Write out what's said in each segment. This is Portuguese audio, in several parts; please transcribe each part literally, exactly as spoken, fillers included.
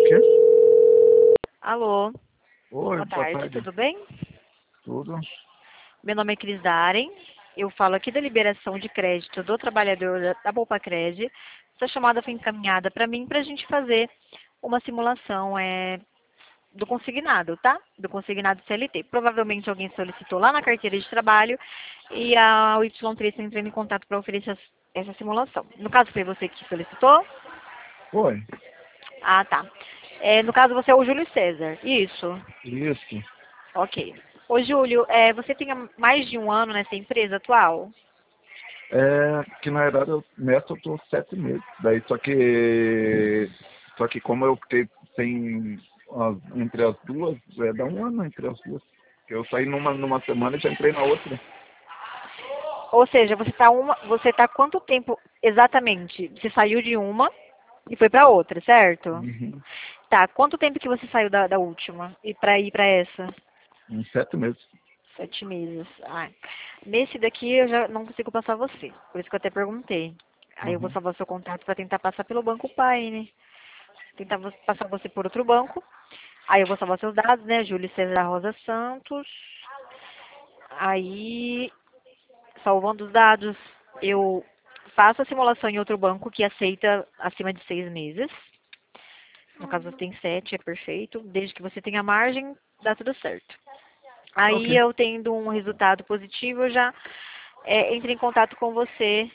quê? Alô, Oi, boa boa tarde, tarde. tudo bem? Tudo? Meu nome é Cris Daren, eu falo aqui da liberação de crédito do trabalhador da da Poupa Cred. Essa chamada foi encaminhada para mim para a gente fazer uma simulação é, do consignado, tá? Do consignado C L T. Provavelmente alguém solicitou lá na carteira de trabalho e a Y três está entrando em contato para oferecer as- essa simulação. No caso, foi você que solicitou? Oi, Ah, tá. É, no caso, você é o Júlio César. Isso. isso. Ok. Ô, Júlio, é, você tem mais de um ano nessa empresa atual? É que na verdade eu nessa eu tô sete meses. Daí só que só que como eu te, tem as, entre as duas, é, dá um ano entre as duas. Eu saí numa, numa semana e já entrei na outra. Ou seja, você está uma, você tá quanto tempo exatamente? Você saiu de uma e foi para outra, certo? Uhum. Tá. Quanto tempo que você saiu da, da última e para ir para essa? Uns sete meses. Sete meses. Ah, nesse daqui eu já não consigo passar você. Por isso que eu até perguntei. Aí eu vou Uhum. salvar seu contato para tentar passar pelo banco pai, né? Tentar vo- passar você por outro banco. Aí eu vou salvar seus dados, né? Júlio César Rosa Santos. Aí, salvando os dados, eu faço a simulação em outro banco que aceita acima de seis meses. No caso, você tem sete, é perfeito. Desde que você tenha margem, dá tudo certo. Ok, Aí, eu tendo um resultado positivo, eu já é, entro em contato com você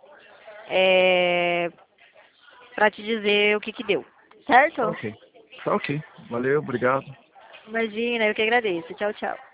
é, para te dizer o que que deu. tá Certo? ok. Tá ok. Valeu, obrigado. Imagina, eu que agradeço. Tchau, tchau.